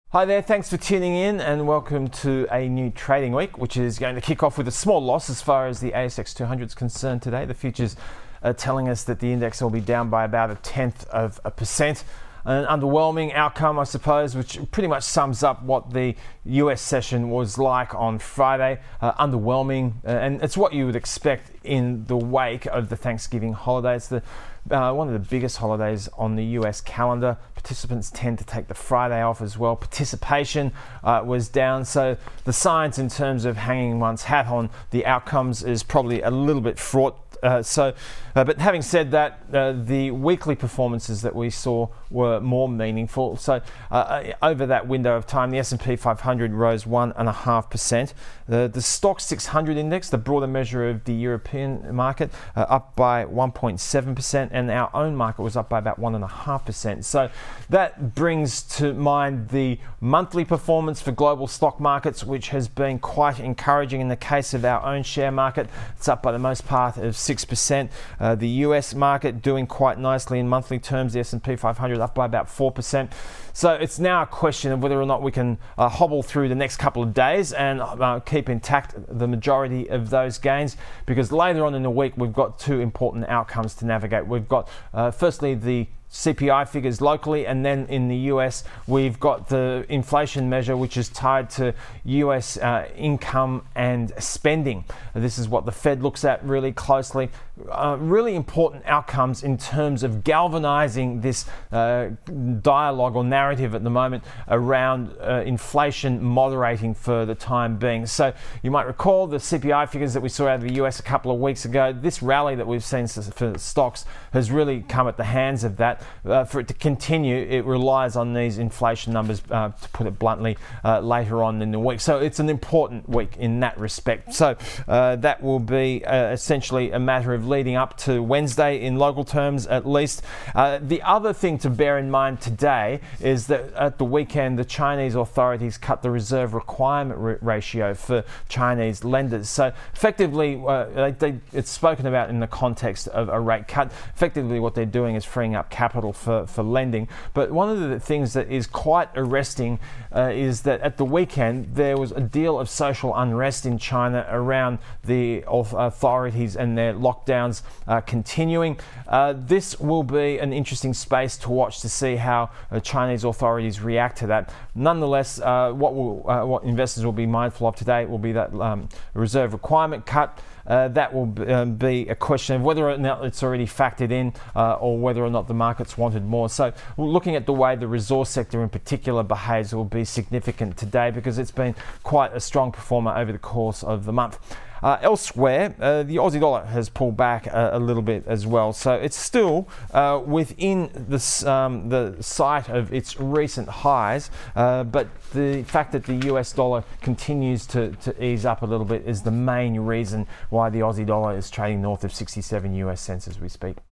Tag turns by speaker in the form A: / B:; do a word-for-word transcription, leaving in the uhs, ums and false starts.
A: Hi there, thanks for tuning in and welcome to a new trading week, which is going to kick off with a small loss as far as the A S X two hundred is concerned today. The futures are telling us that the index will be down by about a tenth of a percent. An underwhelming outcome, I suppose, which pretty much sums up what the U S session was like on Friday. Uh, underwhelming, uh, and it's what you would expect in the wake of the Thanksgiving holiday. It's the, uh, one of the biggest holidays on the U S calendar. Participants tend to take the Friday off as well. Participation uh, was down, so the science in terms of hanging one's hat on the outcomes is probably a little bit fraught. Uh, so, uh, but having said that, uh, the weekly performances that we saw were more meaningful. So, uh, over that window of time, the S and P five hundred rose one and a half percent. The the Stoxx six hundred index, the broader measure of the European market, uh, up by one point seven percent, and our own market was up by about one and a half percent. So, that brings to mind the monthly performance for global stock markets, which has been quite encouraging in the case of our own share market. It's up by the most part of six percent. Uh, the U S market doing quite nicely in monthly terms, the S and P five hundred up by about four percent. So it's now a question of whether or not we can uh, hobble through the next couple of days and uh, keep intact the majority of those gains, because later on in the week we've got two important outcomes to navigate. We've got uh, firstly the C P I figures locally, and then in the U S we've got the inflation measure, which is tied to U S uh, income and spending. This is what the Fed looks at really closely. Uh, really important outcomes in terms of galvanizing this uh, dialogue or narrative at the moment around uh, inflation moderating for the time being. So you might recall the C P I figures that we saw out of the U S a couple of weeks ago. This rally that we've seen for stocks has really come at the hands of that. Uh, for it to continue, it relies on these inflation numbers, uh, to put it bluntly, uh, later on in the week. So it's an important week in that respect. So uh, that will be uh, essentially a matter of leading up to Wednesday in local terms at least. Uh, the other thing to bear in mind today is that at the weekend, the Chinese authorities cut the reserve requirement r- ratio for Chinese lenders. So effectively, uh, they, they, it's spoken about in the context of a rate cut. Effectively, what they're doing is freeing up capital For, for lending. But one of the things that is quite arresting uh, is that at the weekend there was a deal of social unrest in China around the authorities and their lockdowns uh, continuing. Uh, this will be an interesting space to watch to see how uh, Chinese authorities react to that. Nonetheless, uh, what will uh, what investors will be mindful of today will be that um, reserve requirement cut. Uh, that will b- um, be a question of whether or not it's already factored in uh, or whether or not the markets wanted more. So looking at the way the resource sector in particular behaves will be significant today, because it's been quite a strong performer over the course of the month. Uh, elsewhere, uh, the Aussie dollar has pulled back a, a little bit as well. So it's still uh, within this, um, the sight of its recent highs, uh, but the fact that the U S dollar continues to, to ease up a little bit is the main reason why the Aussie dollar is trading north of sixty-seven U S cents as we speak.